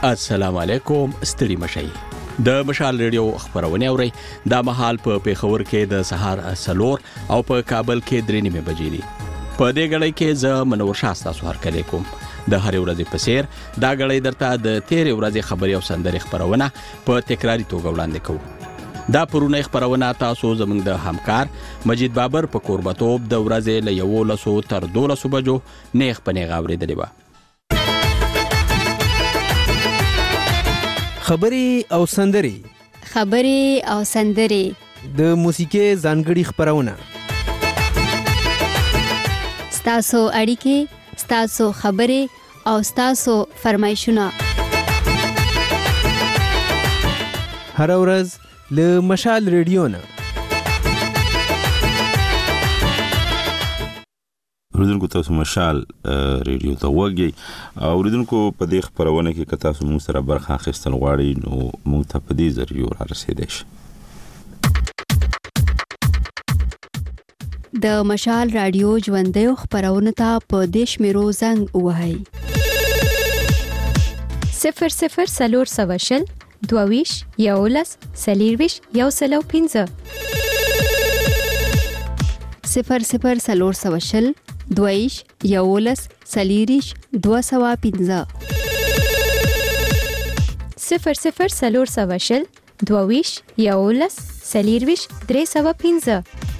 السلام علیکم، ستړي مشئ. د مشال ریډیو خبرونه اوري. دا مهال په پیښور کې د سهار 4 او په کابل کې 3 بجې دي. په دې غړي کې ز منور شاستا سوار کړي کوم. د هر ورځې په سیر دا غړي درته د 13 ورځې خبري او سندري خبرونه په تکراری توګه وړاندې کوو. دا پرونه خبرونه تاسو زموږ د همکار مجید بابر په قربتوب د ورځې له 11 تر 12 بجو نیغ په نیغ اوریدلې و. خبري او سندري د موسیقي ځانګړي خبرونه، ستاسو اړیکې، ستاسو خبرې او ستاسو فرمایشونه هر ورځ له مشال ریډیو نه. اوریدونکو تاسو مشال ریډیو ته وګورئ. اوریدونکو په دې خبرونه کې که تاسو موږ سره برخه اخیستل غواړئ نو موږ ته په دې ذریعہ را رسیدئ شئ. د مشال رادیو ژوندۍ خبرونه ته په دیش میرو زنګ وهاي 00 سلور سواشل دوویش یولس سلیرویش یوسلو 5 00 سلور سواشل دویش یولس سلیریش 215 00 سلور سواشل دویش یولس سلیرویش 315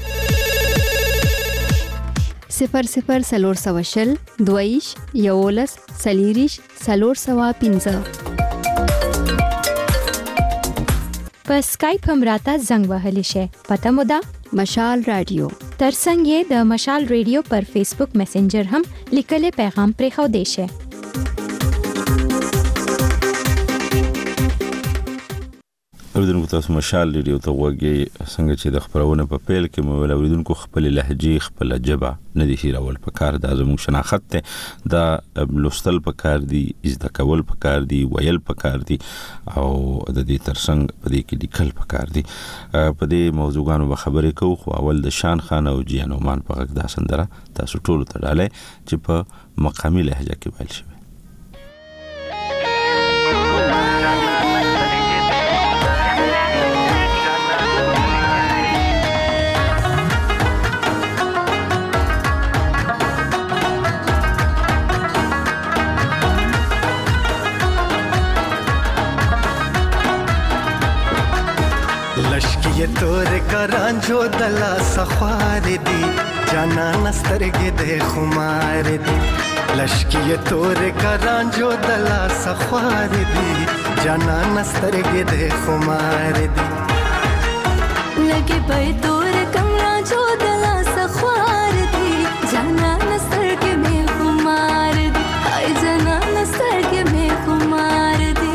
00 سلور سواشل دویش یولس سلیریش 315. په سکایپ هم راته زنګ وهلی شي. پته مو ده مشال رادیو. ترڅنګ یې د مشال ریډیو پر فیسبوک میسنجر هم لیکلي پیغام پرېښو دی شي. اوریدونکو تاسو مشال ریډیو ته وګورئ. څنګه چې د خبرونه په پیل کې مو ویل اوریدونکو خپل لهجه خپل ژبه نه دي هیرول پکار. دا زموږ شناخت ته دا لوستل پکار دي، زده کول پکار دي، ویل پکار دي او د دې ترڅنګ په دې کې لیکل پکار دي. په دې موضوعګانو به خبرې کوو. خو اول د شان خان او جیانومان په غږ دا سندره تاسو ټول ته ډالۍ چې په مقامي لهجه کې ویل شوی. लश्किये तोरे करांजो दला सख्वार दी जाना नस्तरगे दे खुमार दी. लश्किये तोरे करांजो दला सख्वार दी जाना नस्तरगे दे खुमार दी. लगे पे तोरे करांजो दला सख्वार दी जाना नस्तरगे में खुमार दी. हाय जाना नस्तरगे में खुमार दी.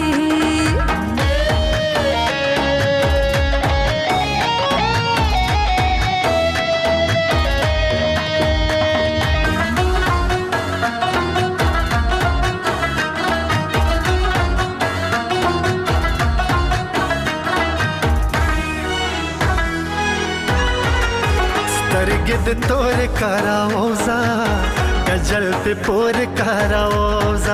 गिद तोरे कराओजा गजल पे पोर कराओजा.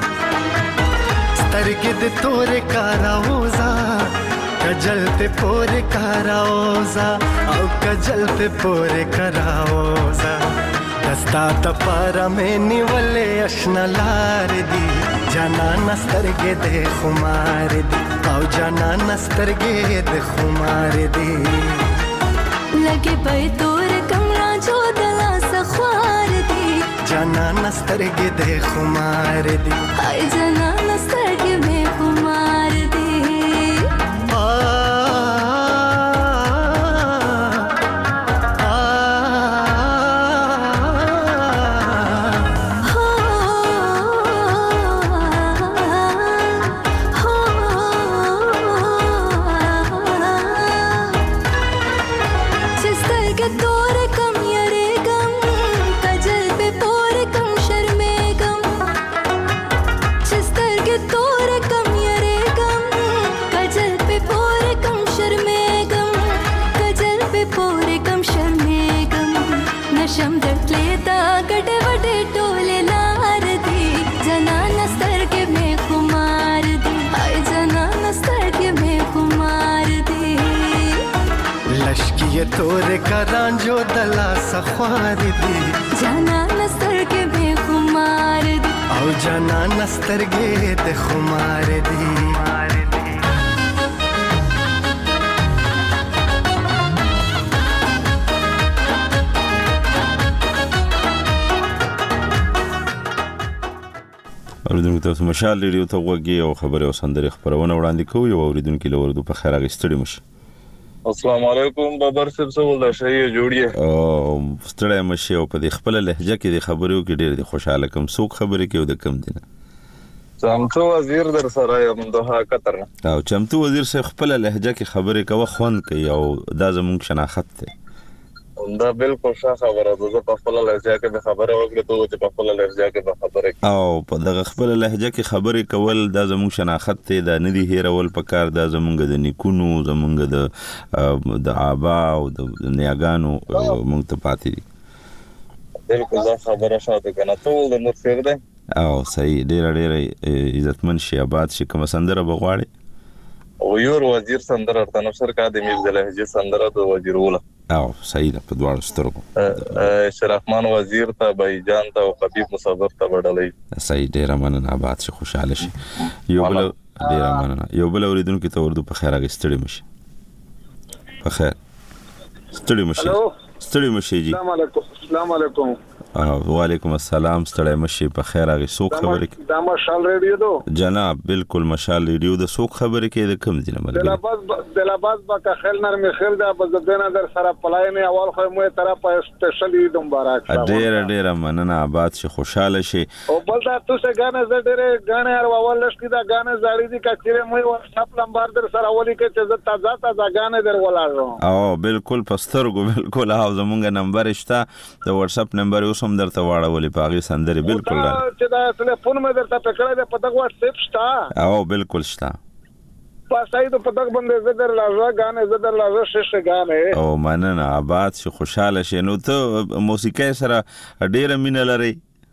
स्तरगिद तोरे कराओजा गजल पे पोर कराओजा औ गजल पे पोर कराओजा. दस्ता तपारा में निवले अशना लार दी जाना नस्तरगे दे खुमार दी औ जाना नस्तरगे दे खुमार दी. लगे पे तोरे कमरा जो दला सख्वार दी जाना नस्तरगे दे खुमार दी. हाय जाना नस्तरगे में खुमार दी. तोरे ये तोरे करांजो दला सख्वार दी जाना नस्तर के बेखुमार दी او जाना नस्तर गे ते खुमार दी اوریدونکو تاسو مشال ریډیو ته وګورئ او خبره او سندره خبرونه وړاندې کوي او اوریدونکو له ورته په خیر اغستړي مشه. السلام علیکم بابر صاحب څه ول شي جوړیه او ستړی مشه او په خپل لهجه کې د خبرو کې ډېر خوشاله کوم څوک خبرې کوي د کم دینه چمتو وزیر در سره یم دوه قطر او چمتو وزیر سره خپل لهجه کې خبرې کوي خوند کوي او دا زموږ شناخت ده دا بالکل ښه خبره ده په خپل لهجه کې خبره وکړه ته په خپل لهجه کې خبره او په دغه خپل لهجه کې خبرې کول دا زموږ شناخت ته دا ندي هیرول پکار دا زموږ د نیکونو زموږ د آبا او د نیاګانو موږ ته پاتې دي بالکل دا خبره شاته کنه ټول د مرفق ده او صحیح ډېر عزتمن شي آباد شي کوم سندره بغواړي او یو وزیر سندره ته نشر کا د میز د لهجه سندره د وزیر وله او صحیح ده په دواړو سترګو شرفمان وزیر ته بایجان ته او حبیب مصور ته وړلې صحیح ډېر مننه آباد شي خوشاله شي یو بل ډېر مننه یو بل اوریدونکو ته ورته په خیر اغستړي مشه په خیر ستړي مشه ستړي مشه جی السلام علیکم وعلیکم السلام ستړی مشه په خیر هغه څوک خبرې دا مشال ریډیو دو جناب بالکل مشال ریډیو د څوک خبرې کې د کم دینه ملګری دلاباز با کا خیل نر می خیل دا په دنه در سره پلای نه اول خو مې طرف سپیشلی د مبارک ډېر مننه آباد شي خوشاله شي او بل دا تاسو غانه زه ډېر غانه هر اول لشکې دا غانه زاړي دي کچره مې واتساپ نمبر در سره ولي کې چې تازه غانه در ولاړو او بالکل پسترګو بالکل او زمونږ نمبر شته د واتساپ نمبر اوس هم درته واړولې په هغې سندرې بالکل را چې دا ټلیفون مې درته پکړی دی په دغه واتساپ شته او بالکل شته پاسای ته په دغه باندې زه در لازه شیشه غانې او مننه آباد شي خوشاله شي نو ته موسیقۍ سره ډېره مینه لرئ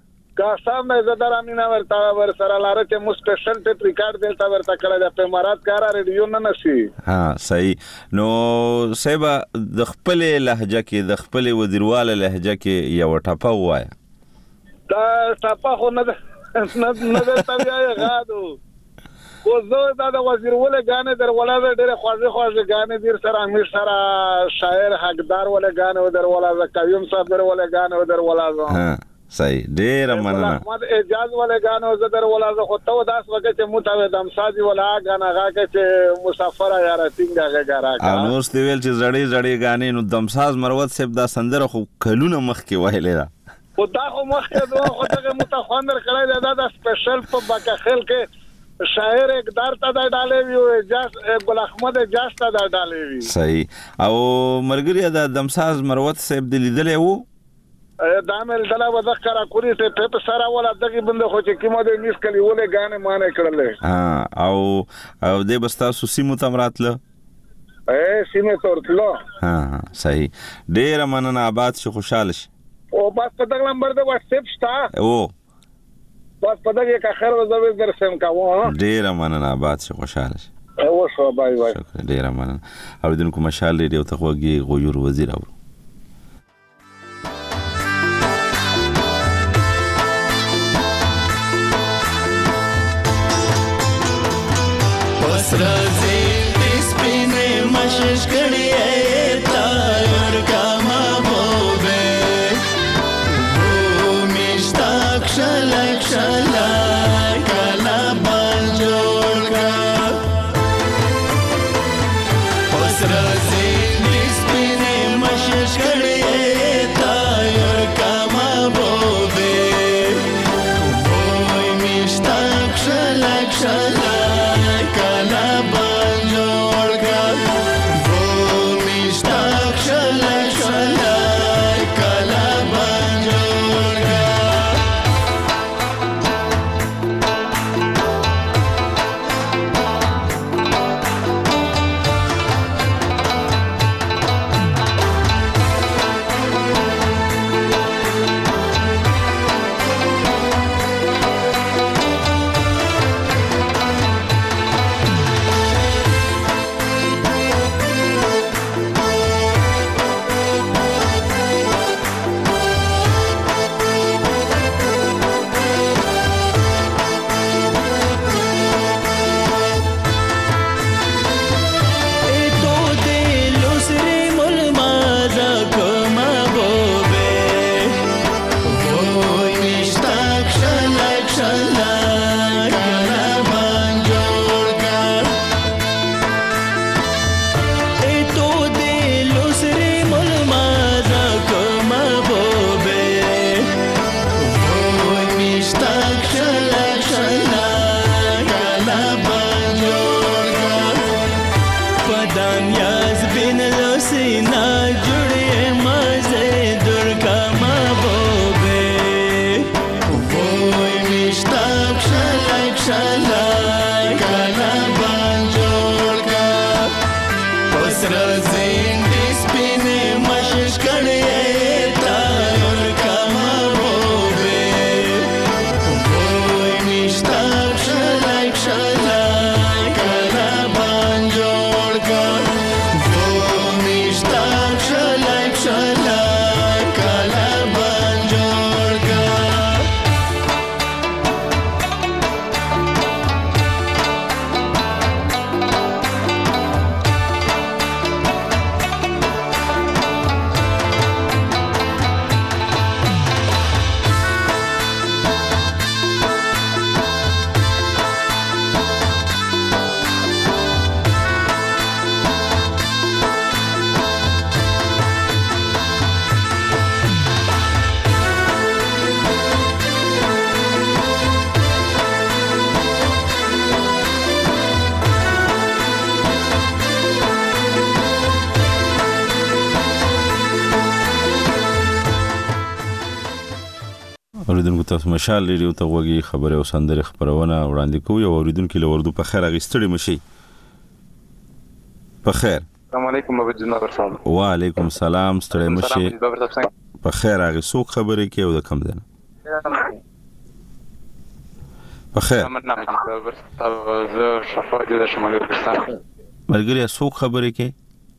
قسم مې زه در امینه ور سره لاره چې مو سپیشل ټیپ ریکارډ دلته ورته کړی دی په امارات کار ریډیو نه نشي ها صحیح نو سیبا د خپل لهجه کې د خپل وزیرواله لهجه کې یو ټاپه وای دا ټاپه خو نه تبیا غادو کو زه دا د وزیرواله غانې در ولاده ډېر خوږه غانې دیر سره امیر سره شاعر حقدار ولا غانې در ولاده قیوم صاحب در ولا غانې در ولاده ها صحیح ډېر مننه احمد اعجاز ولا غانو زدر ولا زه خو ته داس وکړه چې متو دم سازي ولا غانا غاکه چې مسافر یاره څنګه غاګرا انو ستویل چې زړې غانې نو دمساز مروت صاحب دا سندره خو کلونه مخکې وایلې دا خدا خو مخکې دوه خو دغه متخوندر کړی دا سپیشل په باکخل کې شاعر اقدار ته دا ډالې وی اجاز ګل احمد اجاز ته دا ډالې وی صحیح او مرګري دا دمساز مروت صاحب د لیدلې وو دا مل دلا وذکر کوری ته په سره ولا دغه بنده خو چې کیمه د انګلیس کلی ولې غانې مانه کړلې او د بستا سیمو تمراتله سیمه تورتلو صحیح ډېر مننه آباد شي خوشاله شي او بس په دغه نمبر د واتساپ شته او بس په دغه کې خیر وزوي درسم کوم ډېر مننه آباد شي خوشاله شي او شو بای شکر ډېر مننه اوریدونکو مشال ریډیو ته وګورئ غویر وزیر او Srazi ispine mashish kadiye tayar kama bobe Bhumishtak shalak shalak kala banjolka Srazi ispine mashish kadiye tayar kama bobe Bhumishtak shalak shalak از بین لوسینا جوړې مزه دور کا محبوبه وای مشتاق شلک شلک کلا بانجوړ کا اوس رازین دې سپینې مشش کړې تا دور کا محبوبه وای مشتاق شلک شلک کلا بانجوړ کا وای مشتاق شلک شلک کلا بانجوړ کا اوریدونکو تاسو مشال ریډیو ته وګورئ خبره او سندره خبرونه وړاندې کوي او اوریدونکو له وردو په خیر اغستړي مشي په خیر السلام علیکم بابا جناب ورسام وعلیکم السلام ستړي مشي په خیر هغه څوک خبرې کوي او د کم ده په خیر زه شفا د شمالي وزیرستان ملګری څوک خبرې کوي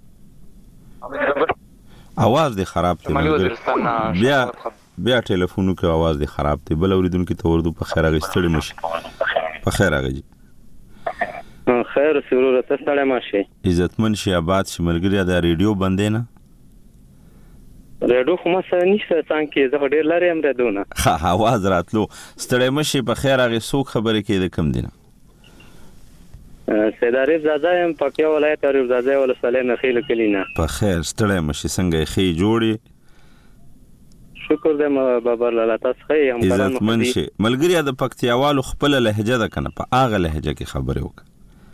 आवाज دې خراب دی بیا ټلیفونو کې आवाज دې خراب دی بل اوریدونکو ته وردو په خیر اغستړي مشي په خیر هغه جی خیر سرور ته ستړي ماشي عزتمن شي آباد شي ملګری دا ریډیو بندې نه ریډیو خو ما سره نشته څنګه زه ډیر لري هم ردونه ها आवाज راتلو ستړي مشي په خیر هغه څوک خبرې کوي د کم دینه سید عارف زاده هم پکیا ولایت عارف زاده ولسوالۍ نخیل کلینا په خیر ستړي مشي څنګه خې جوړي شکر دې بابا لاله تاسو خې هم عزتمن شي ملګری د پکتیاوالو خپل لهجه ده کنه په هغه لهجه کې خبرې وک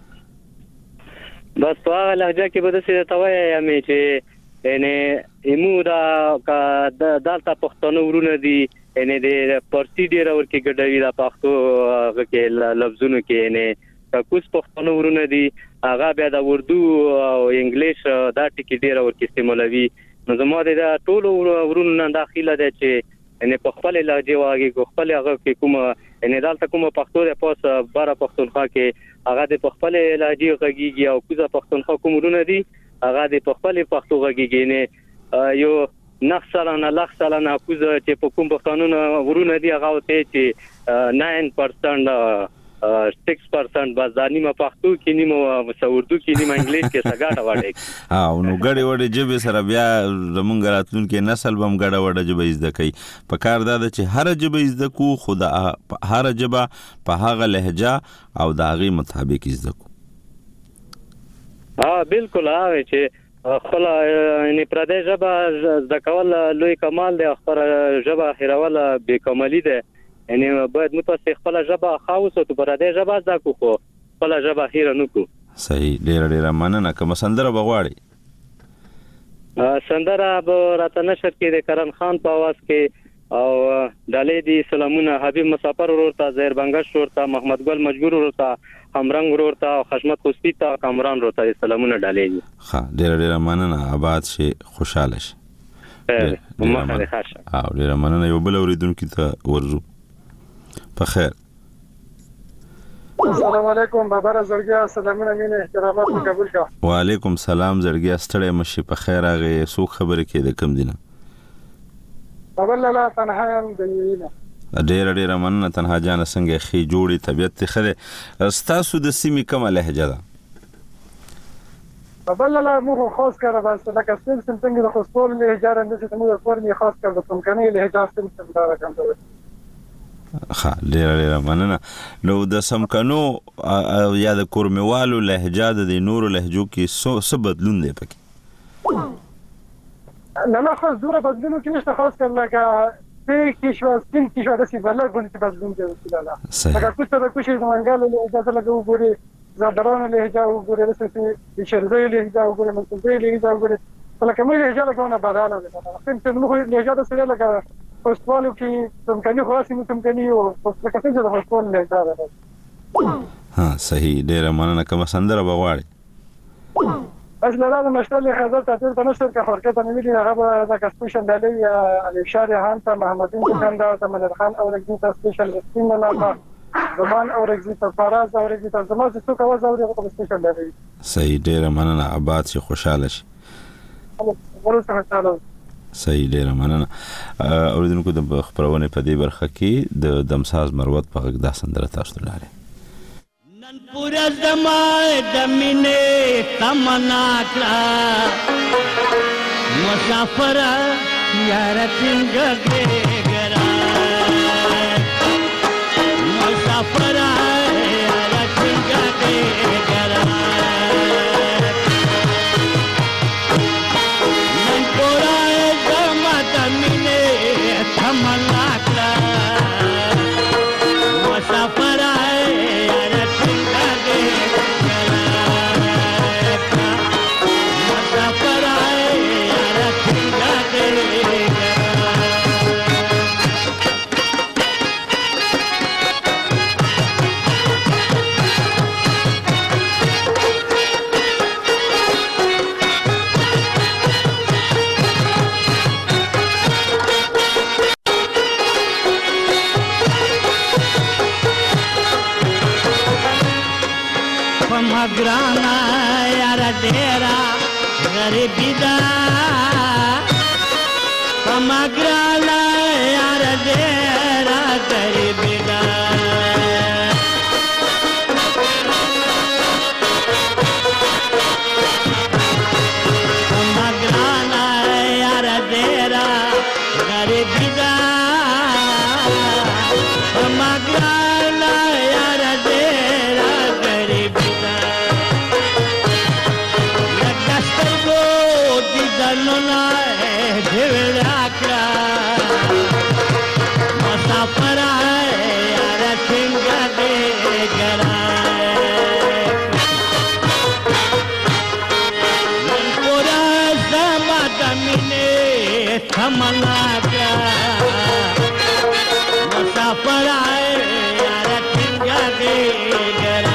بس په هغه لهجه کې به څه ته وایي یمه چې یعنی ایمورا کا دالتا پښتون ورونه دي یعنی د پارسی ډیر ورکه ګډوي د پښتو کې لفظونو کې یعنی کوس پښتون ورونه دي هغه بیا د اردو او انګلیش دا ټکی ډیر ورکه استعمالوي نو زموږ د ټولو ورونو نه داخله ده چې یعنی په خپل لهجه واګي خپل هغه کې کومه یعنی دالته کومه پښتو ده پاس بار پښتونخوا کې هغه د خپل لهجه غږیږي او کوزه پښتونخوا کوم ورونه دي هغه د خپل پښتو غږیږي نه یو نخسلانه لخسلانه کوزه چې په کوم پښتونونو ورونه دي هغه ته چې 9% 6% بس دانیمه پښتو کې نیمه اردو کې نیمه انګلیش کې سګاټه وړي او نو غړي وړي جبه سره بیا زمونږ راتلون کې نسل بم غړه وړه جبه زده کوي په کار دا چې هر جبه زده کو خدا هر جبه په هغه لهجه او د هغه مطابق زده کو بالکل هغه چې خلا یعنی پردې جبه زده کول لوی کمال دی خبر جبه هیرول به کمالی ده یعنی باید متوسط خپل جبه خاص او پردې جبه زده کو خو خپل جبه هیر نه کو صحیح ډیر مننه کوم سندره بغواړي سندره به راته نشر کې د کرن خان په आवाज کې او دالې دي سلامونه حبیب مسافر ورته زهر بنگش ورته محمد ګل مجبور ورته همرنګ ورته خشمت خوستی ته کامران ورته سلامونه دالې دي ها ډیر مننه آباد شي خوشاله شي ډیر مننه یو بل اوریدونکو ته ورزو په خیر السلام علیکم بابا زړګیا سلامونه مینه احترامات قبول کا وعلیکم السلام زړګیا ستړی مشي په خیر هغه څوک خبرې کوي د کم دینه بابا لاله تنها یم د نیمه ډیر مننه تنها جان څنګه خې جوړي طبيعت خره استاسو د سیمې کومه لهجه ده بابا لاله مو خاص کړه بس دا کسل څنګه د خپل لهجه رنده چې مو فورمي خاص کړه د څنګه لهجه څنګه دا کوم ها ډیر مننه نو د سمکنو یا د کورمیوالو لهجه د نورو لهجو کې څه بدلون دی پکې نه خاص دوره بدلون کې نشته خاص کړه لکه کې شو سپین کې شو د سی بلل غونډه بدلون دی صحیح لکه کوڅه د کوشي د منګالو اجازه لګو ګوري زادرانو لهجه وګورې داسې د شرزیو لهجه وګورې منصوبیو لهجه وګورې لکه موږ لهجه لکونه بدله ده څنګه موږ لهجه داسې ده لکه پښتوالو کې څمکني خو هسې مو څمکني او لکه څنګه د پښتون لهجه ده. ها صحیح ډېره مننه. کومه سندره به غواړې؟ اصل دا د مشتل خزر تاثیر ته نشته که حرکت نمیدی هغه به د کسپیشن دلی علی شاری هان ته محمدین څنګه ته منیر خان او رګی ته سپیشل سپین نه زمان او رګی ته فراز او رګی ته زما څه څه کاوه زاوري په سپیشل دلی. صحیح ډېره مننه. آباد شي خوشاله شي. صحیح ډېره مننه. اوریدونکو د خبرونه په دې برخه کې د دمساز مروت په غږ دا سندره تاسو ته لاره پورا زمای دمینه تمنا کړه مسافر یار څنګه ګرا مسافر یار څنګه ګرا نن پورا زمای دمینه تمنا کړه مسافر graana yara dera garibi da pamagrana yara dera garibi da pamagrana yara dera garibi da pamagrana yara dera garibi Nona devra kra masafar yaar thinga de gara pura samadamine thamana kra masafar yaar thinga de gara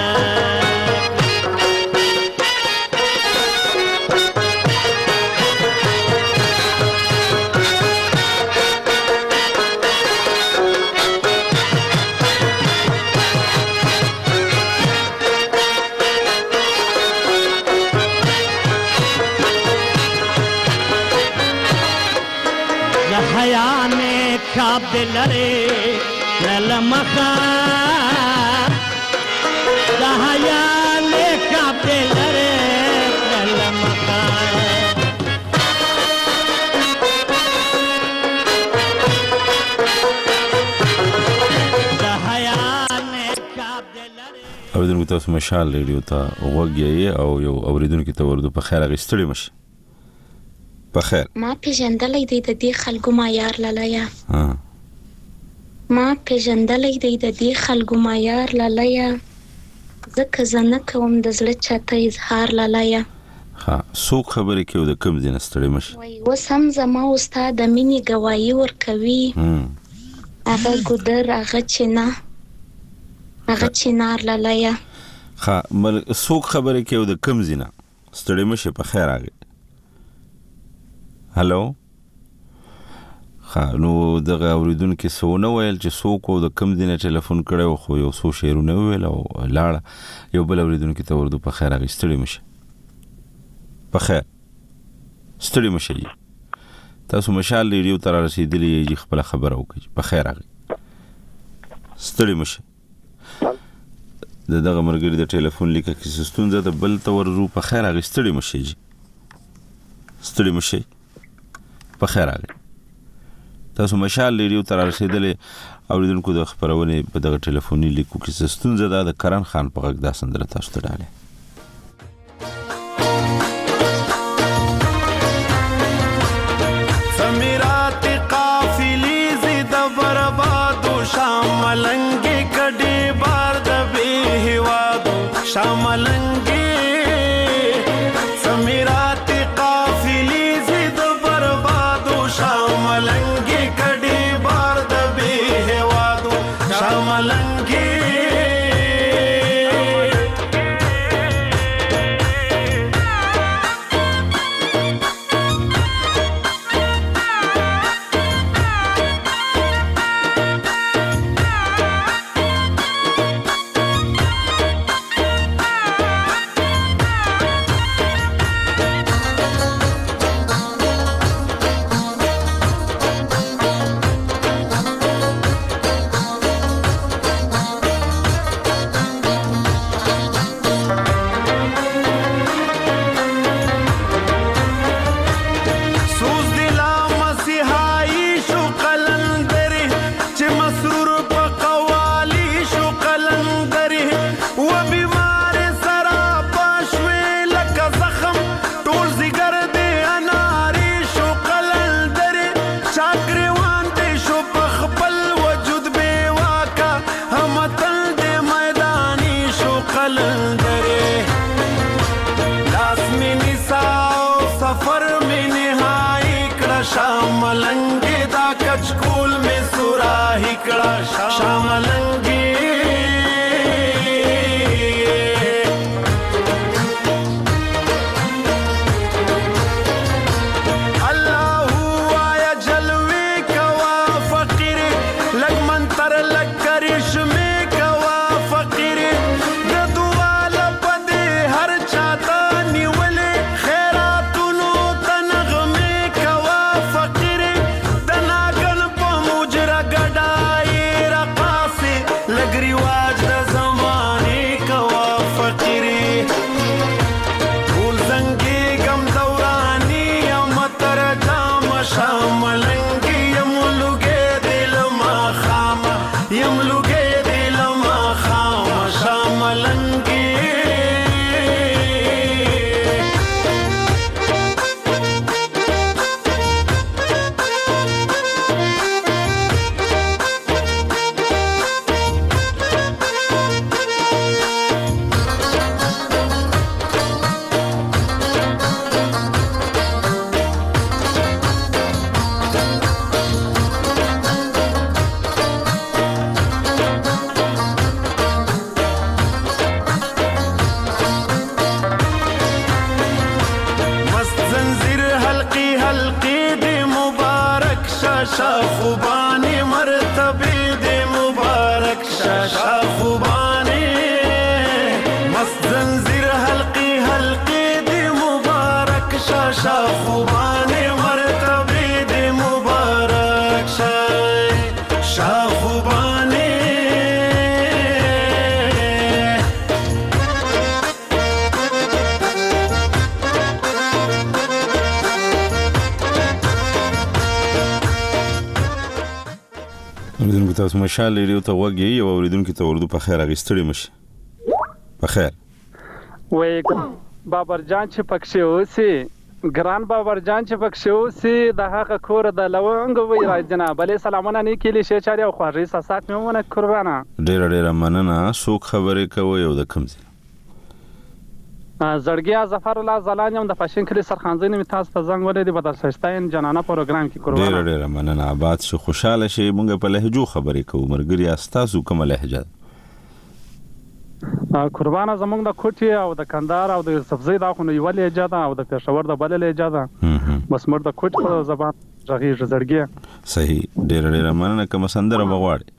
Kab dilare lalamaka dahayale kab dilare lalamaka dahayale kab dilare اوریدونکو تاسو مشال ریډیو ته وګورئ او یو اوریدونکو ته ورته په خیر غستړي مشه په خیر ما پیژندلې دی د دې خلکو معیار لالایا ما پیژندلې دی د دې خلکو معیار لالایا ځکه زنه کوم د زړه چاته اظهار لالایا ها سو خبرې کې د کم دین ستړي مشه وای وسم زما استاد د مینی گواہی ورکوي هغه ګدر هغه چنار لالایا ها سو خبرې کې د کم زینه ستړي مشه په خیر راغی هالو نو دغه اوریدونکو سونه ویل چې څوک د کم دینه ټلیفون کړو خو یو څو شعرونه ویل او لاړه یو بل اوریدونکو ته ورته په خیر غستړي مشه په خیر ستړي مشه تاسو مشال ریډیو تر رسیدلی خپل خبر او په خیر راغی ستړي مشه دغه مرګري د ټلیفون لیکه کې ستونزه د بل تور رو په خیر راغی ستړي مشه ستړي مشه په خیر راغی تاسو مشال ریډیو تر رسیدلی اوریدونکو د خبرونه په دغه ټلیفوني لیکو کې ستونزه د کرن خان په غږ دا سندره تاسو ته ډاله سمیرات قافلی زید برباد شام ملنګ کډي بار د به هوادو کړه شاملنګي تاسو مشال لري ته وګي او اوریدونکو ته ورته په خیر اغستړي مشي په خیر وې بابر جان چې پکښې اوسي ګران بابر جان چې پکښې اوسي د هغه کور د لونګ وې را جناب علي سلامونه نه کلی شي چاري او خواري سات مې مونږ قربانه ډېر مننه سوک خبرې کوي او د کمزې زړګیا ظفر الله زلان یم د فاشن کلی سرخانځي نیم تاسو ته زنګ ولې د بدرشتاین جنانه پروګرام کې قربانه ډېر مننه آباد شو خوشاله شي مونږ په لهجو خبرې کوو مرګري استاسو کومه لهجه قربانه زمونږ د کوټي او د کندهار او د سبزی دا خو یو لهجه ده او د پېښور د بل لهجه ده بس مر د کوټ په زبان ژغې زړګیا صحیح ډېر مننه کوم سندره بغواړي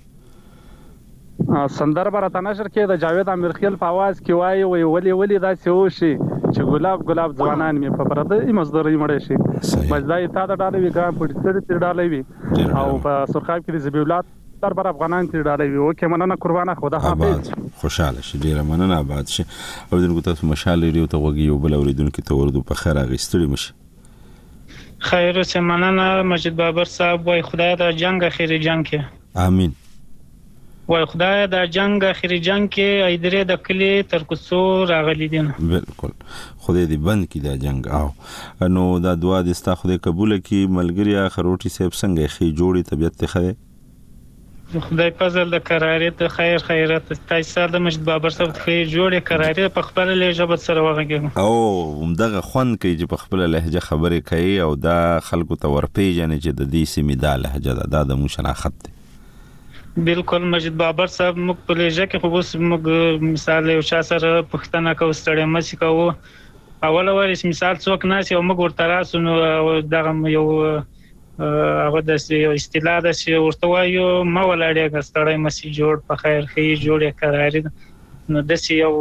سندر برته نشر کې د جاوید امیرخیل په आवाज کې وایي ولی دا څه وشي چې ګلاب ځوانان مې په پرده مزدوري مړ شي مزدای تا د ډالې وی ګام پټ تر ډالې وی او په سرخاب کې د زبیولات تر بر افغانان تر ډالې وی اوکې مننه قربانه خدا حافظ خوشاله شي ډیر مننه آباد شي او دغه تاسو مشال لري ته وګي یو بل اوریدونکو ته ورته په خیر اغستړي مشي خیر اوسه مننه مجید بابر صاحب وای خدای د جنگ اخیری جنگ کې امين وای خدای د جنگ اخیری جنگ کې ایدره د کلی تر کوڅو راغلي دي بالکل خدای دې بند کړي دا جنگ او نو دا دعا دې ستا خدای قبول کړي ملګری خروټي صاحب څنګه خي جوړي طبيعت ته خره خدای فضل د قراریت خیرات تاسو د مجید بابر صاحب خي جوړه قراریت په خپل لهجه سره وغږم او همدغه خوان کوي چې په خپل لهجه خبرې کوي او دا خلکو ته ورپېژني چې د دې سیمې د لهجه دا د مو شناخت بالکل مجید بابر صاحب مخ په لهجه کې خو اوس موږ مثال یو چا سره پښتنه کو ستړی مسی کو اول مثال څوک ناس یو موږ ورته راسو نو دغه یو هغه د اصطلاح د ورته وایو ما ولاړې ستړی مسی جوړ په خیر خي جوړه قرار نو د یو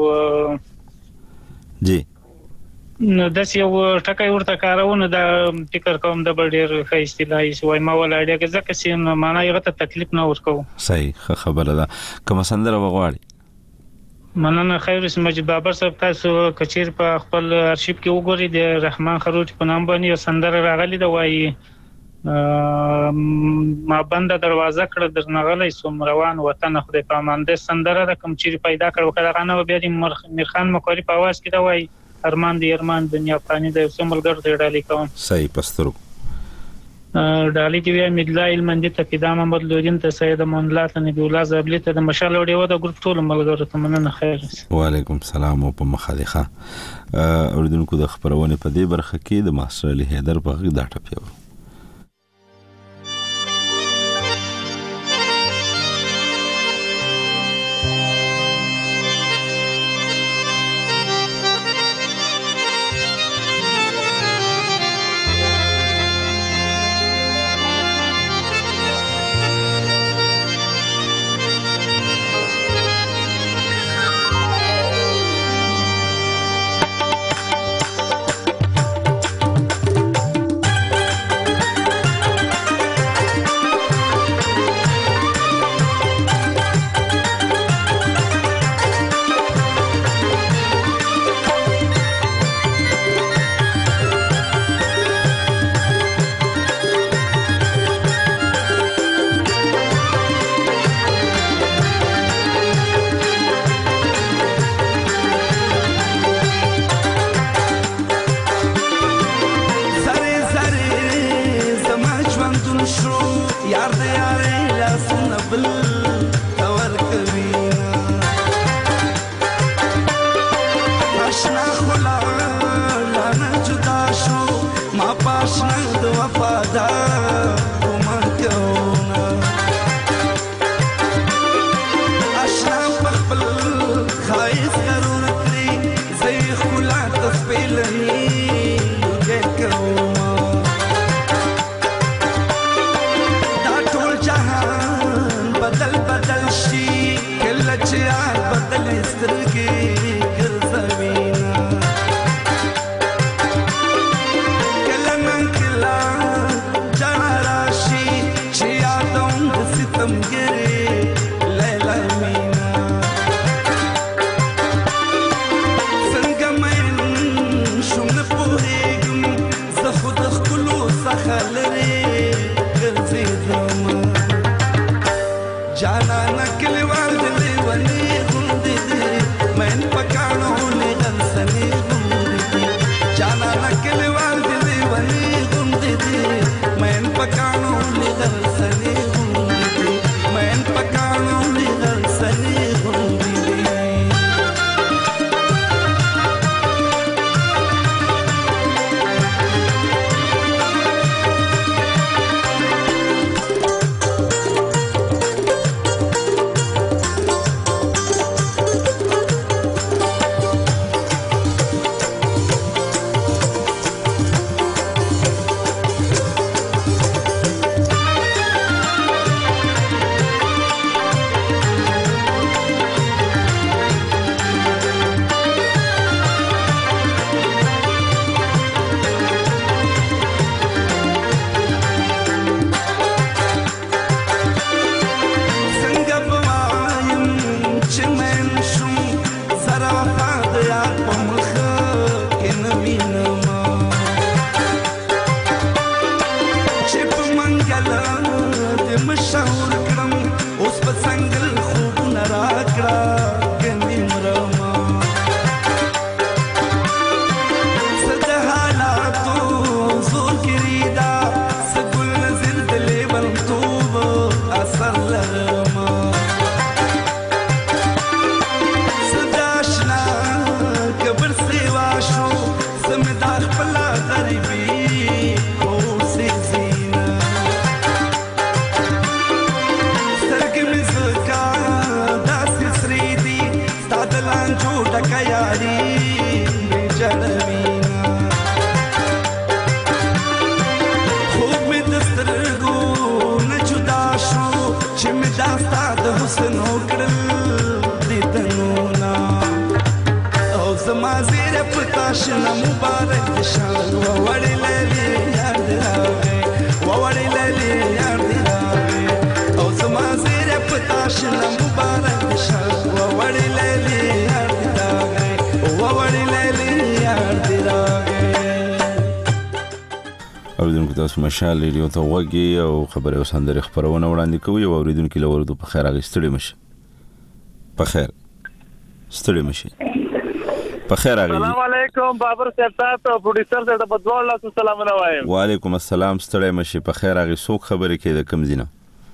جی نو د یو ټکای ورته کارونه د فکر کوم د ډېر ښه اصطلاحي وای ما ولاړې ځکه چې معنا یې غته تکلیف نه ورکو صحیح خبره ده کوم سندره وغواړي مننه خیر مجید بابر صاحب تاسو کچیر په خپل ارشیف کې وګورئ د رحمان خروج په نام باندې یو سندره راغلی دا وایي ما بند دروازه کړ درنغلی سوم روان وطن خدای پامانده سندره د کوم چیرې پیدا کړو کله غنه بیا د میرخان مقری په आवाज کې دا وایي ارمان دنیا پانی د سملګر د ډالې کوم صحیح پسترو ډالې دی مدلا علمندې ته پیدا محمد لودین ته سید منلات نبی الله زابلی ته د مشال وړو د ګروپ ټول ملګرو ته مننه خیر وعلیکم السلام او په مخالخه اوریدونکو د خبرونه په دې برخه کې د ماستر علي حیدر په غږ دا ټپیو شو یار د یارې لاسونه بل تور کوي آشنا خلا لانا جدا شو ما پاشنا د وفادار عمر کونا آشنا خپل خایس ضرور کړی زې خلا تسپلني چیار بدل سترګې ګرځوینا کله نن کله جانا راشي چې یادوم د ستمګرې لیلا مینا څنګه مې شوم نه پوهېږم زه خو د ښکلو څخه لرې ګرځېدم جانا نه کلیوال من پکانو لغن سنی غوندي جانا نکل والدي وني غوندي من پکانو لغن سنی غوندي من پکانو لغن سنی غوندي تاسو مشال ریډیو ته وګي او خبره وسندره خبرونه وړاندې کوي او اوریدونکو لورو په خیر اغستړي مشه په خیر ستړي مشه په خیر اغي السلام علیکم بابر صاحب تاسو پروډوسر ته په دوه الله سلام نه وایم وعلیکم السلام ستړي مشه په خیر اغي څوک خبرې کوي د کم زینه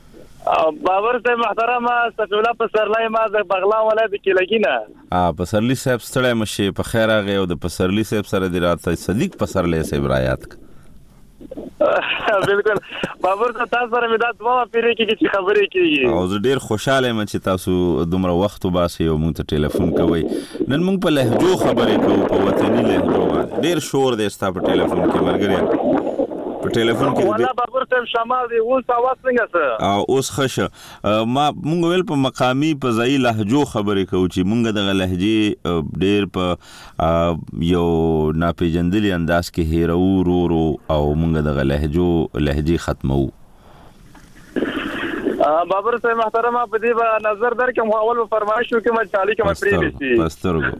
بابر صاحب محترم صفی الله پسرلی ما د بغلان ولایت کې لګینا پسرلی صاحب ستړي مشه په خیر اغي او د پسرلی صاحب سره د راته صدیق پسرلی صاحب رایات بالکل بابر تاسو سره مې دا دوه پیری کې چې خبرې کیږي او زه ډیر خوشاله یم چې تاسو دومره وخت وباسي او مونږ ته ټلیفون کوئ نن مونږ په لهجو خبرې کوو په وطني لهجو باندې ډیر شور دی ستا په ټلیفون کې ملګری په ټلیفون کې والله بابر صاحب شمال دی اوس اواز څنګه څه اوس خشه ما مونږ ویل په مقامی په ځای لهجو خبرې کوو چې مونږ د لهجې ډیر په یو ناپېژندلي انداز کې هیرو ورو او مونږ د لهجې ختمو بابر صاحب محترم په دې نظر درکم اول فرمایش وکم چالي کوم پریدي پسترګو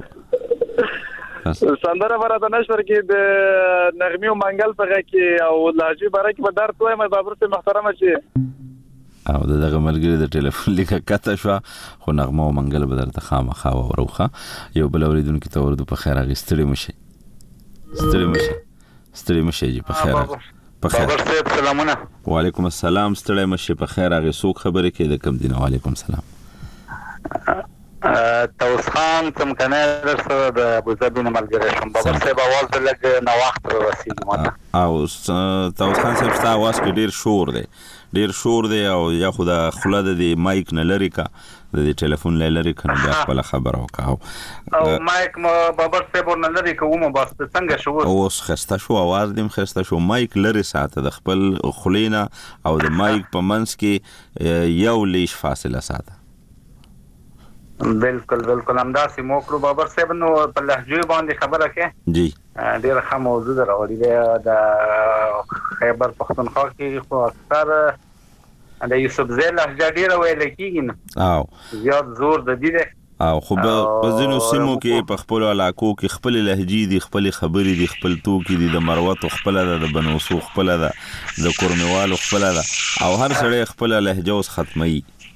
سندره برابر نشور کې د نغمي او منګل په کې او لاجی برابر کې په درته وایم بابر صاحب محترم چې او دغه ملګری د ټلیفون لیکه کته شو خو نغمه او منګل به درته خامخا وروخه یو بل اوریدونکو ته ورته په خیر اغستړي مشه ستړي مشه جی په خیر بخیر بابر صاحب سلامونه. وعلیکم السلام، ستړی مشه. په خیر. هغه څوک خبرې کوي د کوم دین؟ وعلیکم السلام. توس خان څمکنه درسره د ابوظبي نه ملګری شم. بابر صاحب आवाज لږ نو وخت رسیدي ماته. او توس خان صاحب ستا आवाज کې ډیر شور دی او یا خو د خله د مایک نه لري کا د ټلیفون لري کنه بیا خپل خبره وکاو او مایک بابر صاحب نه لري کوم بس څنګه شو اوس خسته شو، आवाज دیم خسته شو. مایک لري ساته د خپل خلینا او د مایک په منځ کې یو لیش فاصله ساته. بالکل همداسې موکړو. بابر صاحب نو په لهجوي باندې خبره کې جی ډیر ښه موضوع راوړی دی. د خیبر پختونخوا کې خو اکثر د یوسف زی لهجه ډیره ویل کېږي نه او زیات زور د دې دی او خو په ځینو سیمو کې په خپل علاقو کې خپل لهجې دي، خپل خبرې دي، خپل توکي دي. د مروتو خپل ده، د بنوسو خپل ده، د کورمیوالو خپل ده او هر سړی خپل لهجه اوس ختمي.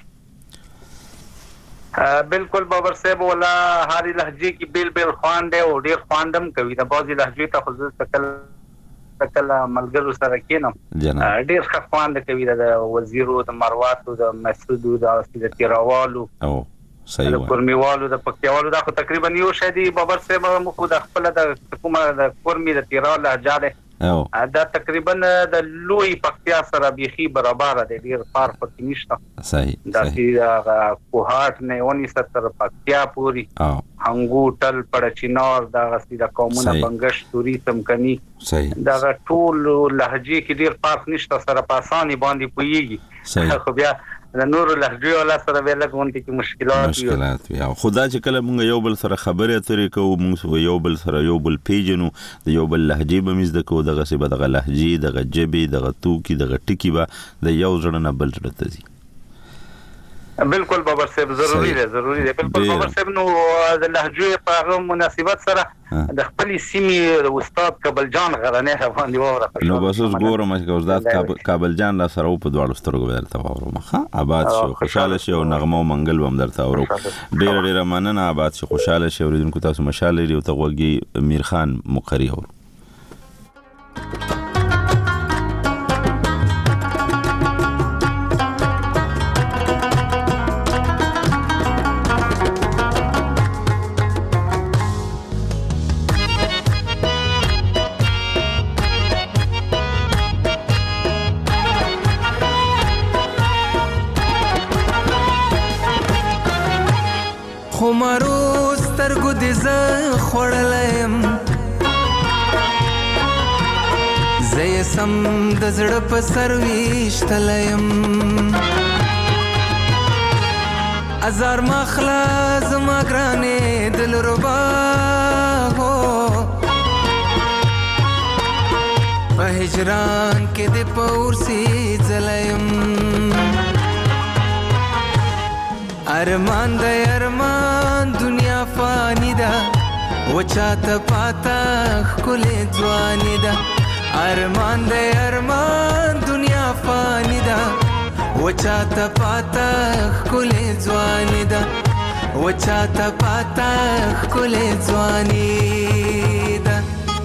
بالکل بابر صاحب ولا هاري لهجه کې بیل خوانده او ډیر خواندم کوي. د بازي لهجې ته خصوصا کله ملګرو سره کېنم ډیر ښه خوانده کوي. د وزیرو، د مرواتو، د مسعودو، د تیراوالو او صحیح د کورمیوالو، د پکتیاوالو. دا خو تقریبا یو شی دی بابر صاحب. مخ د خپل د کومه د کورمی د تیراو لهجه ده دا تقریبا د لوی پکتیا سره بيخي برابر دی، ډیر فرق پکې نشته. صحیح دا چې کوهات نه ونی ستر پکتیا پوری هنګو ټل پړچینار دا غسي د قومونه بنگش توري تمکني دا ټول لهجه کې ډیر فرق نشته، سره په اساني باندې پويږي. خو بیا د نور لهجه ولا سره ویل کوونکی کې مشکلات وي. او خدا چې کله موږ یو بل سره خبرې اترې کوو، موږ یو بل سره یو بل پیژنو، د یو بل لهجه به مزد کوو، دغه څه به دغه لهجه، دغه جبه، دغه توکي، دغه ټکی به د یو ځړ نه بل ځړ ته ځي. بالکل بابر صاحب ضروری دی. بالکل بابر صاحب نو د لهجه په مناسبت سره د خپل سیمې د استاد کابل جان غرانه باندې وره نو بس اوس ګورم چې استاد کابل جان لا سره په دوړو سترګو ورته وره مخه آباد شو، خوشاله شو، نغمه او منګل هم درته ورو. ډیر مننه. آباد شو، خوشاله شو. اوریدونکو تاسو مشال لري او ته وګي امیر خان مقری اور خمارو سترګو دې زه خوړلم، زه یې سم د زړه په سر ویشتلم. ازار مخلا زما ګرانې دلربا هو په هجران کې دې پورسي ځلم. ارمان د ارمان دنیا فانی ده و چاته پاتا خلې ځواني ده. ارمان د ارمان دنیا فانی ده و چاته پاتا خلې ځواني ده، و چاته پاتا خلې ځواني ده.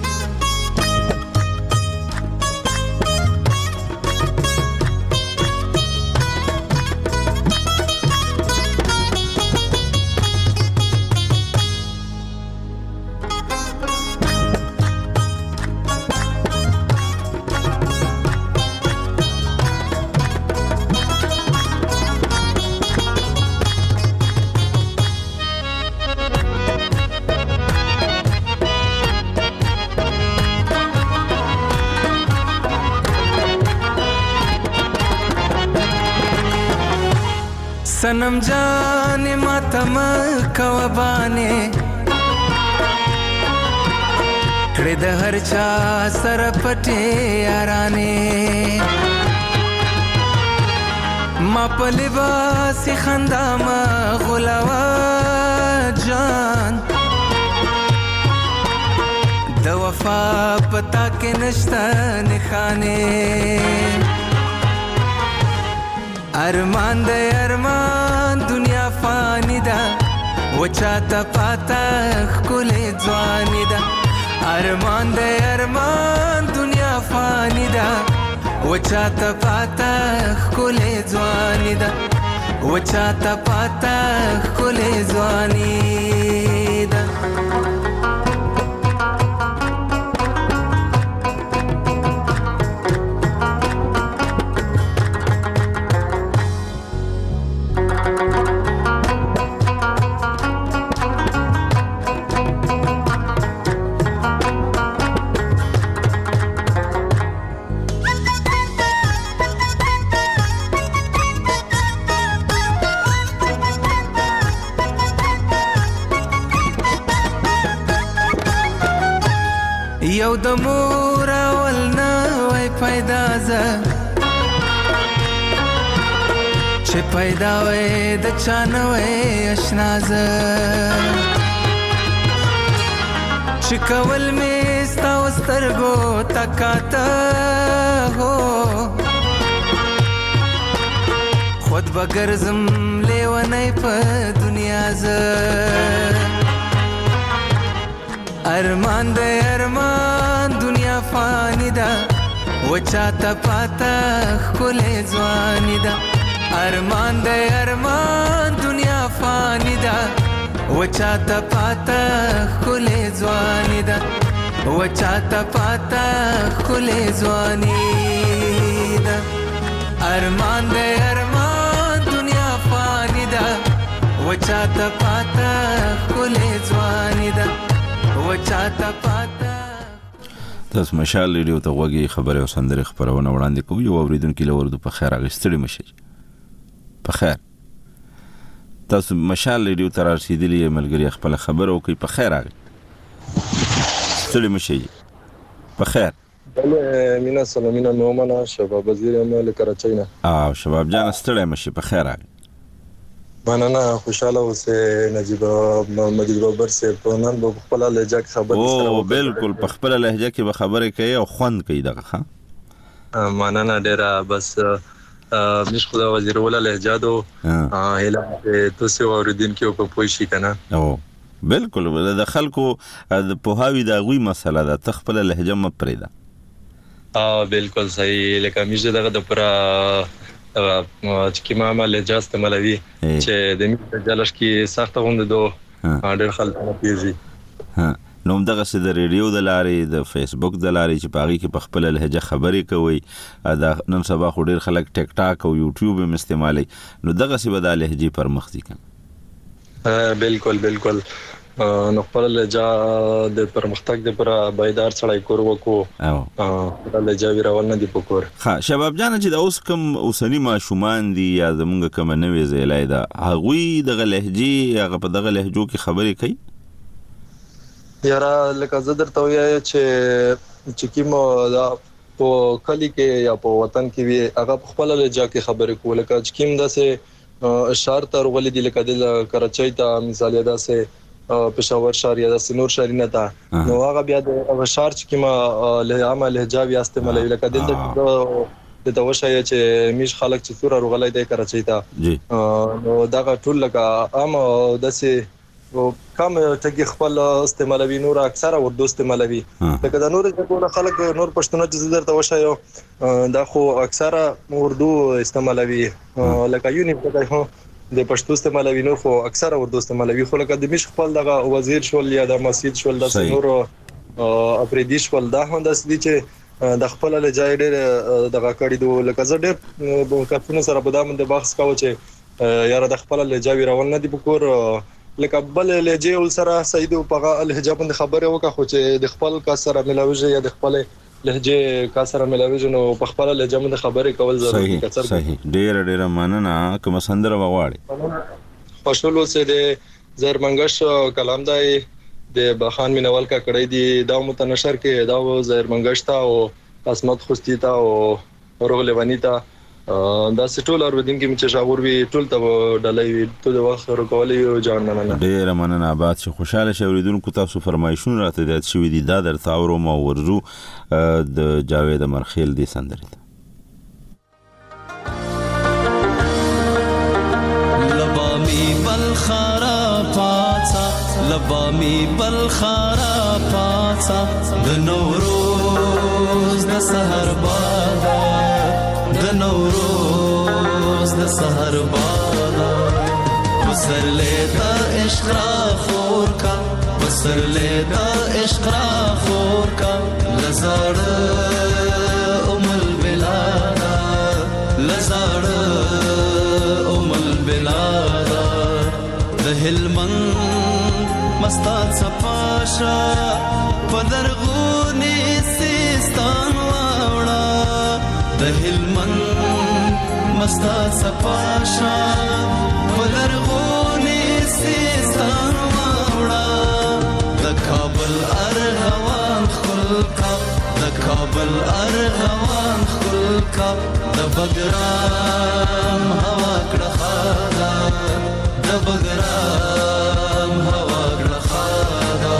सनम जाने मातम कवबाने कड़े द हर चा सर पटे याराने मा पलिबासी खंदा मा गुलावा जान द वफा पता के नश्ता निखाने. ارمان د ارمان دنیا فانی ده و چاته پاتا خلې ځواني ده. ارمان د ارمان دنیا فانی ده وچاته پاتا خولې ځواني ده وچاته پاتا خولې ځواني ده یو د مور اول نه وای پیدا زه چې پیدا وای د چا نه وای اشنا زه چې کول مې ستا و سترګو تکاته هو خود به ګرځم لیونی په دنیا زه ارمان دے ارمان دنیا فانی دا وچاتا پاتا خولے زوانی دا ارمان دے ارمان دنیا فانی دا وچاتا پاتا خولے زوانی دا وچاتا پاتا خولے زوانی دا ارمان دے ارمان دنیا فانی دا وچاتا پاتا خولے زوانی دا تاسو مشال ریډیو ته وګورئ خبره او سندره خبرونه وړاندې کوي او اوریدونکو لورد په خیر اغستړي مشي په خیر تاسو مشال ریډیو ته رسیدلی ملګری خپل خبر او کوي په خیر اغي ستړي مشي په خیر بله مینا سلامینا نومانا شباب وزیر عمل کراچۍ نه شباب جان ستړي مشي په خیر اغي مننه خوشاله اوسه نجیب مجید بابر سے په نن په خپل لهجه کې خبرې سره او بالکل په خپل لهجه کې به خبرې کوي او خوند کوي دغه ها مننه ډیره بس مش خدا وزیر ولا لهجه دو هله تاسو اوریدونکو په پوي شي کنه او بالکل د خلکو د پوهاوی د غوي مسله ده تخپل لهجه م پرېدا بالکل صحیح لکه میشه دغه د پرا چې ما عمل جاست ملوي چې د میته جلش کې سخت غوند دو ډېر خلک پیږي نو دغه سره د ریډیو د لارې د فیسبوک د لارې چې پاغي کې په خپل لهجه خبرې کوي دا نن سبا خو ډېر خلک ټیک ټاک او یوټیوب هم استعمالي نو دغه سره د لهجې پر مخ دي کنه بالکل نو خپل لهجه د پرمختګ د پر بایدار سړی کور وکړو او د لهجه ویرول نه دی پکور ها شباب جان چې د اوس کوم اوسنی ماشومان دي یا زمونږ کوم نوې زیلای دا هغوی دغه لهجې هغه په دغه لهجو کې خبرې کوي یاره لکه زه درته وایم چې کوم دا په کلی کې یا په وطن کې وي هغه خپل لهجه کې خبرې کوي لکه چې کوم داسې اشعار تر ولې دي لکه د کراچۍ ته مثال یاد سه پېښور شهر یا د سنور شهر نه تا نو هغه بیا د شهر چې کما له عامه لهجه بیا استعمالوي لکه دلته د توشای چې میش خلک چې سور رغلای دی کراچۍ ته نو دا ټول لکه عامه دسه کم ټکی خپل استعمالوي نور اکثره اردو استعمالوي لکه د نور ټول خلک نور پښتون چې درته وشایو دا خو اکثره اردو استعمالوي لکه یونی په هو د پښتو استعمالوي نور خو اکثره اردو استعمالوي خو لکه د مش خپل دغه وزیر شول یا د مسجد شول د نور اپریدي شول دا هم د سدي چې د خپل لهجه ډېر دغه کړي دو لکه زه ډېر کتونه سره په دامن د بحث کاوه چې یاره د خپل لهجه ویرول نه دی پکور لکه بل لهجه ول سره سید او په لهجه باندې خبره وکړه خو چې د خپل کا سره ملاوي یا د خپل لهجه کا سره ملاوي نو په خپل لهجه باندې خبره کول ضروري کثر صحیح ډېر مننه کوم سندره وغواړي خوشحالو سه د زرمنګش کلام دای د بخان مینوال کا کړی دی دا متنشر کې دا زرمنګش تا او قسمت خوستی تا او روغ لونی تا دا سټول اوریدونکو چې شاور وی ټول ته ډلای ته د وخت ورکولې او جان مننه ډیر مننه آباد شي خوشاله شي اوریدونکو تاسو فرمایشونه راته د شوې دي دا در تاورو ما ورزو د جاوید مرخیل دي سندره لبامی بالخرا پاڅا لبامی بالخرا پاڅا د نوروز د سحر باد د سحر بالا بسر لیتا عشق را خور کا بسر لیتا عشق را خور کا لزاڑ ام البلادا لزاڑ ام البلادا د هلمند مستات صفاشا پدرغونی سیستان واوڑا د هلمند مستات صفاشا پدرغونی سیستان واوڑا د کابل ارغوان خلقا د کابل ارغوان خلقا د بګرام هوا کړه خادا د بګرام هوا کړه خادا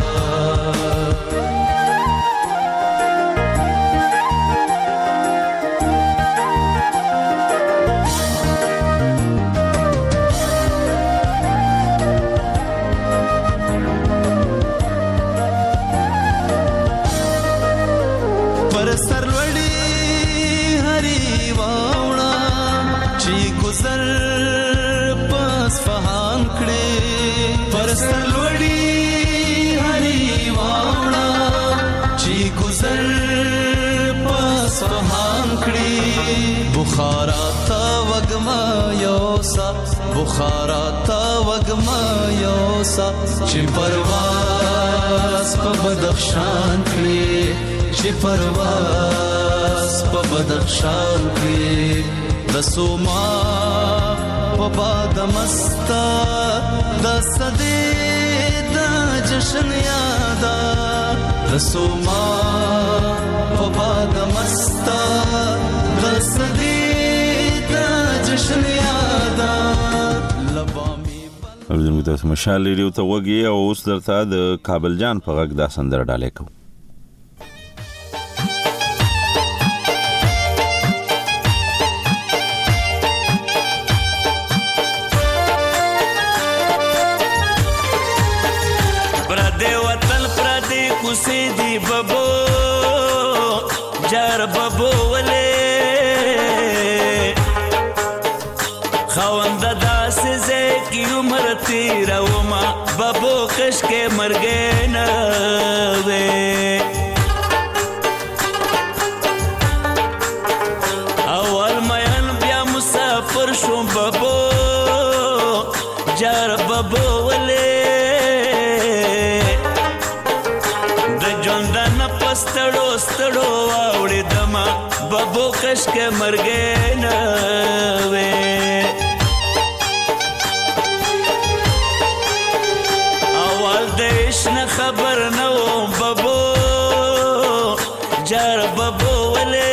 بخارا تا وگما یوسا بخارا تا وگما یوسا چی پرواز پا بدخشان کلی چی پرواز پا بدخشان کلی دسوما پا باد مستا دسدی دا جشن یادا دسوما پا باد مستا دسدی جشن یادا لبامی اوریدونکو تاسو مشال ریډیو ته وګورئ او اوس درته د کابل جان په غږ دا سندره ډالې کوم پردې وطن پردې کوسې دی ببو جار ببو ولې خوند داسې زکی عمر تیرا وما ببو کش کې مرګې نه وې اول مېن بیا مسافر شوم ببو جار ببو ولې د ژوند نه پستړو ستړو واوړې دما ببو کش کې مرګې نه وې نه خبر نو ببو جار ببو ولې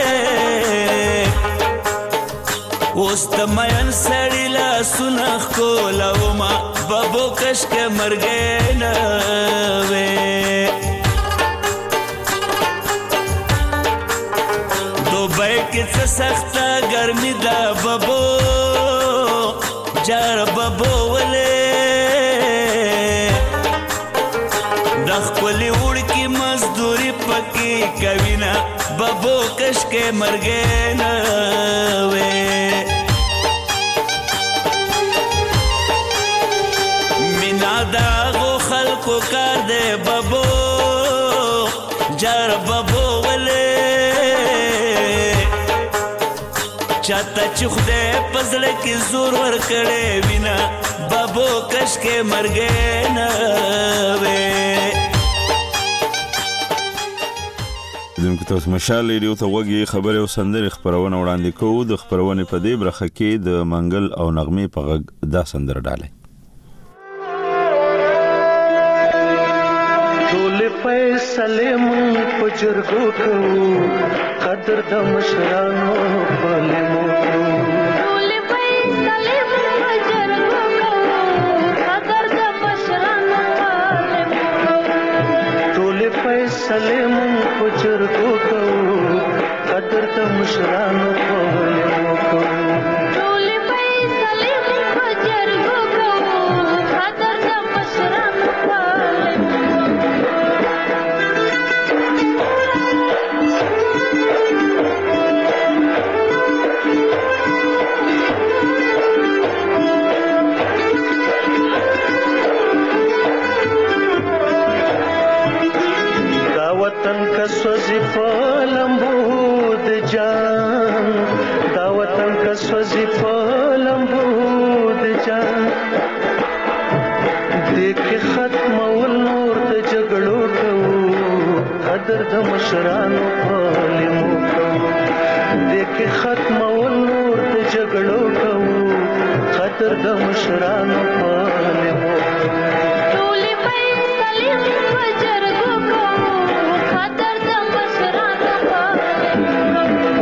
اوس د مېن سړی لا سنخ کولاو ما ببو کش کې مرګې نه وې دوبۍ کې څه سخته ګرمي ده ببو جار ببو ولې خپلی وړکی مزدوری پکی کوینا ببو کش کې مرګې نه وې مینا دا غو خلکو کار دې ببو جار ببو ولې چاته چې خدای پزړه کې زور ور کړې وینا ببو کش کې مرګې نه وې دونکو تاسو مشال ریډیو ته وګورئ خبره او سندره خبرونه وړاندې کوو د خبرونه په دې برخه کې د منګل او نغمه په غږ دا سندره ډالې ټول فیصله مون په جرګو کوو قدر د مشرانو په لمو ټول فیصله مون په جرګو کوو قدر د مشرانو په لمو ټول فیصله مون په جرګو کوو قدر د مشرانو په لمو ټول فیصله مون په جرګو کوو قدر د مشرانو په لمو د مشرانو په لیمو کوو دکې ختمول نور د جګړو کوو قدر د مشرانو په لیمو ټولې فیصلې په جرګو کوو قدر د مشرانو په لیمو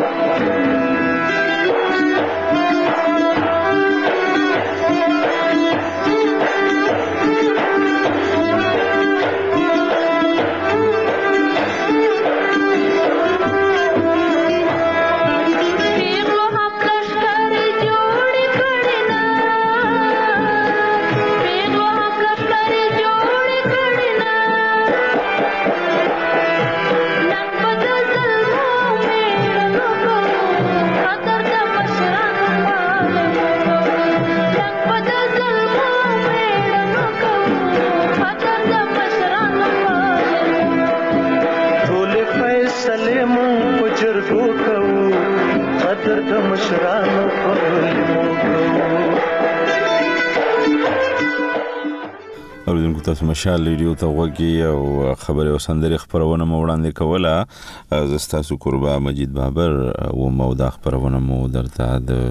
اوریدونکو تاسو مشال ریډیو ته وګورئ او خبره او سندري خبرونه مو وړاندې کوله زه تاسو قربا مجید بابر او موضوع خبرونه مو درته د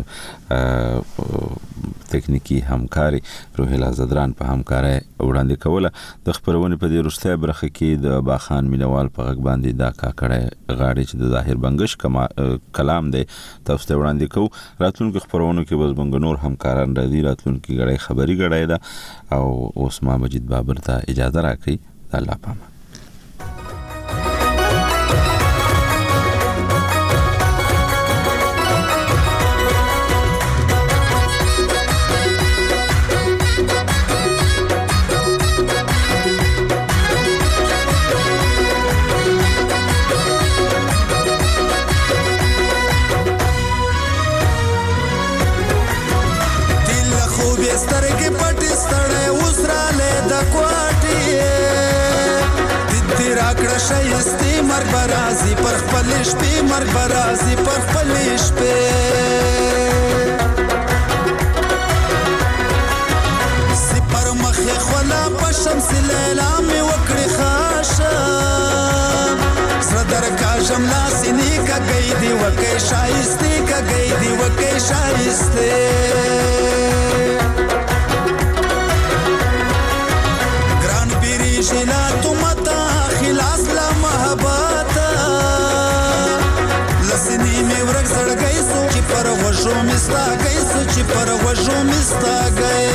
تکنیکی همکاري روحیلا زدران په همکاري وړاندې کوله د خبرونه په دې رسته برخه کې د باخان مینوال په غږ باندې دا کاکړه غاړي چې د ظاهر بنگش کلام دی تاسو ته وړاندې کوو راتلونکو خبرونو کې بس بنګنور همکاران راځي راتلونکو غړي خبري غړي دا او اوس ما مجید بابر ته اجازه راکړئ الله پامان شایستی مرگ برازی پر خپلش پی مرگ برازی پر خپلش پی سی پر مخی خولا پشم سی لیلا می وکڑی خاشم سر در کاجم لاسی نیکا گئی دی وکی شایستی کا گئی دی وکی شایستی گران پیری شلا تو متا خلاص لا محبتا لسنی می ورک زړ گئی سو چې پر وژو مستا گئی سو چې پر وژو مستا گئی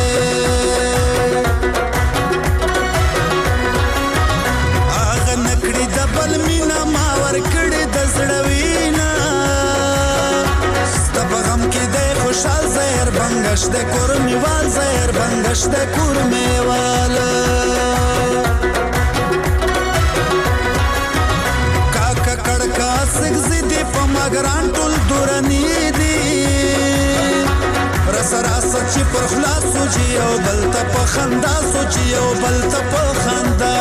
اغه نکړی د بل مینا ما ور کړی د زړوینا ستپ غم کې د خوشحال زهر بنگش د کور میوال زهر بنگش د کور میوال سگزی پا مگران ټول دورانی دی رس راس چی پر خلاص سوچی او بلتا پا خندا سوچی او بلتا پا خندا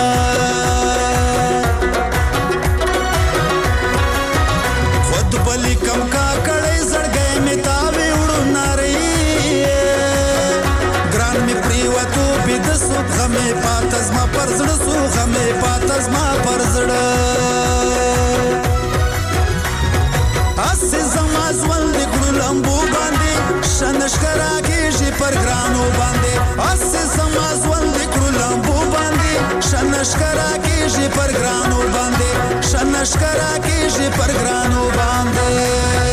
خود بلی کم کا کڑی زڑگئی می تاوی اڑو ناری گران می پریواتو بیدسو غمی پاتز ما پرزڑ سو غمی پاتز ما پرزڑ اسه زما زول د ګړو لمبو باندې شنشکرا کېږي پر ګرانو باندې اسه زما زول د ګړو لمبو باندې شنشکرا کېږي پر ګرانو باندې شنشکرا کېږي پر ګرانو باندې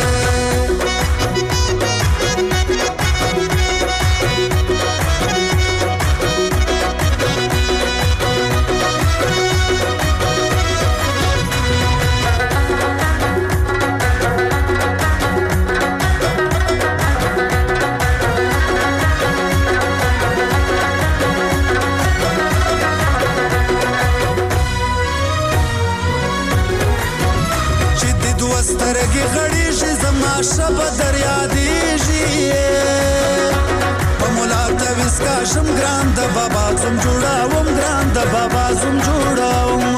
سترګې غړېږي زما شبه دریا دیږي په مولا تعویز کاشم ګران د بابا زم جوړاوم ګران د بابا زم جوړاوم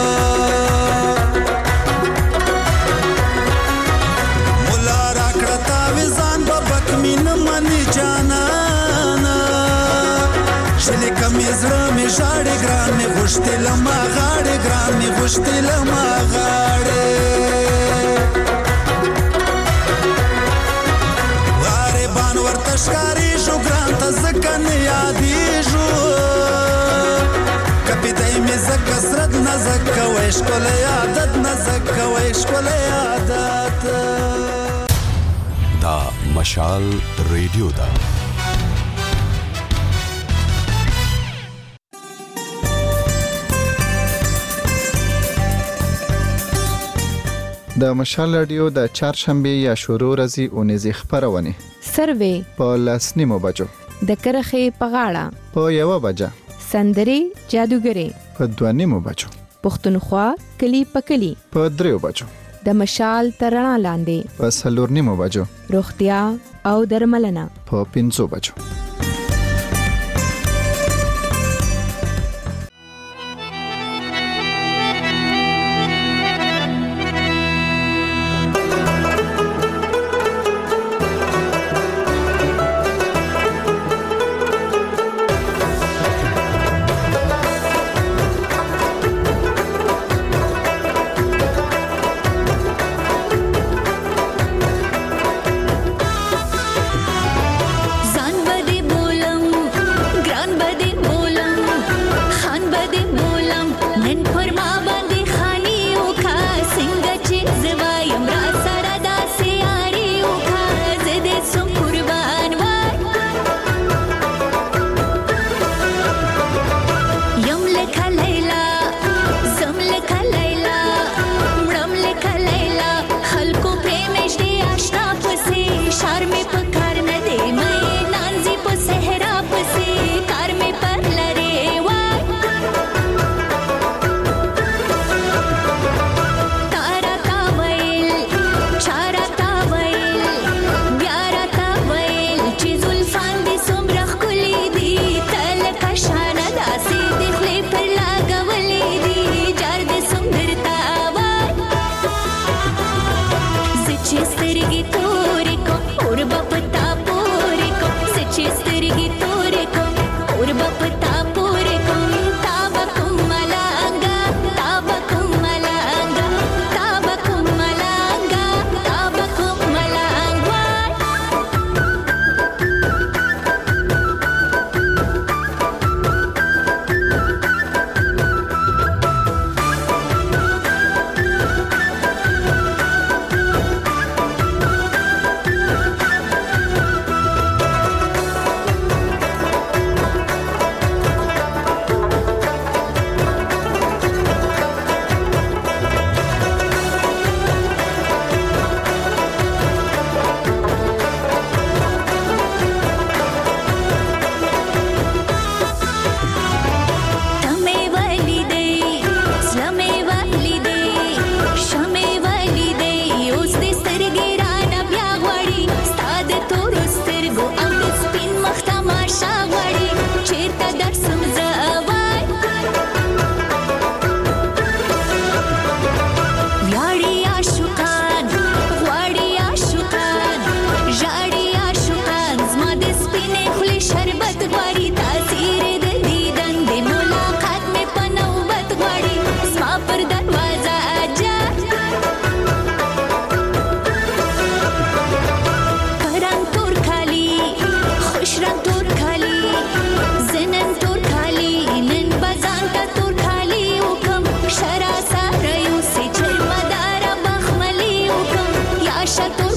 مولا راکړه تعویزان بابک مین منی جانانا شلې کمې زړه می ژاړې ګران می غوښتې لما غاړې ګران می غوښتې لما غاړې غریبان ورته ښکارېږو ګران ته ځکه نه یادېږو کپیدی می زکه سرد نه زکه وی ښکلی عادت نه زکه وی ښکلی عادت دا مشال ریډیو ده. د مشال رادیو د چهارشنبه یا شروع ورځې اونیزې خبرونه سروې په 10:30 بجو د کرخې په غاړه په 1 بجه سندري جادوګري په 2:30 بجو پښتونخوا کلی په کلی په 3 بجو د مشال ترڼا لاندې په 4:30 بجو روغتیا او درملنه په 5 بجو. Shut